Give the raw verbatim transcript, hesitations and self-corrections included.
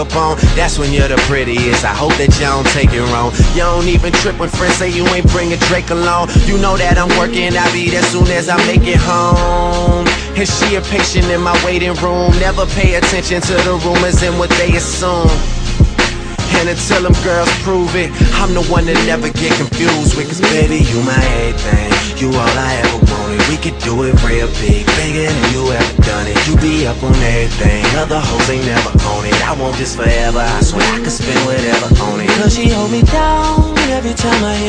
on, that's when you're the prettiest. I hope that you don't take it wrong. You don't even trip when friends say you ain't bringing Drake along. You know that I'm working, I'll be there soon as I make it home. And she a patient in my waiting room. Never pay attention to the rumors and what they assume. And until them girls prove it, I'm the one that never get confused with. Cause baby, you my everything, you all I ever wanted. We could do it real big, bigger than you ever done it. You be up on everything, other hoes ain't never on it. I want this forever, I swear I could spend whatever on it. Cause she hold me down every time I hit